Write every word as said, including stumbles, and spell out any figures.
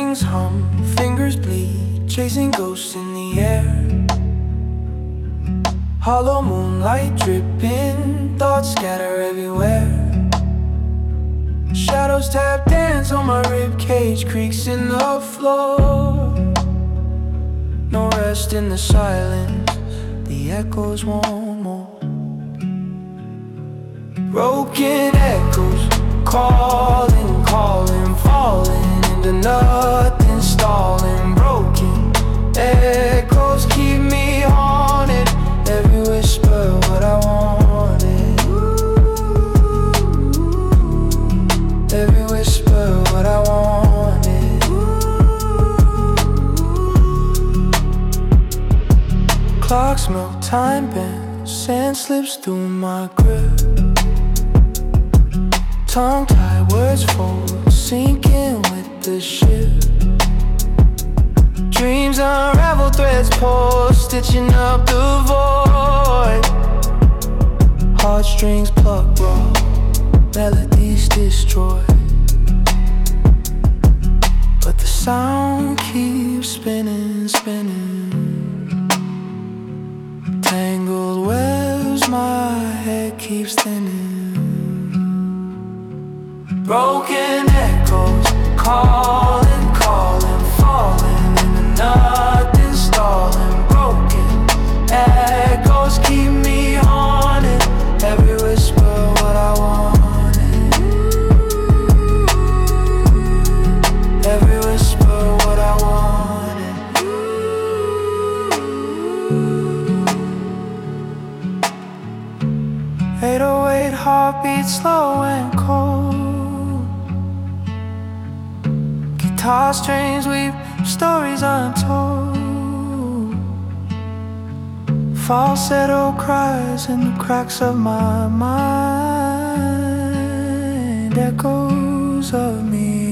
Strings hum, fingers bleed, chasing ghosts in the air. Hollow moonlight dripping, thoughts scatter everywhere. Shadows tap dance on my ribcage, creaks in the floor. No rest in the silence, the echoes want more. Broken echoes, calling, calling, falling into nothing, stalling. Broken echoes keep me haunted, every whisper what I wanted, every whisper what I wanted. Clocks melt, time bends, sand slips through my grip. Tongue-tied words fold, sinking with the ship. Dreams unravel, threads pull, stitching up the void. Heartstrings pluck raw, melodies destroy. But the sound keeps spinning, spinning. Tangled webs, my head keeps thinning. Broken echoes, calling, calling, falling into nothing, stalling. Broken echoes keep me haunted, every whisper what I wanted, every whisper what I wanted. eight oh eight heartbeat, slow and cold. Guitar strings weave stories untold. Falsetto cries in the cracks of my mind, echoes of me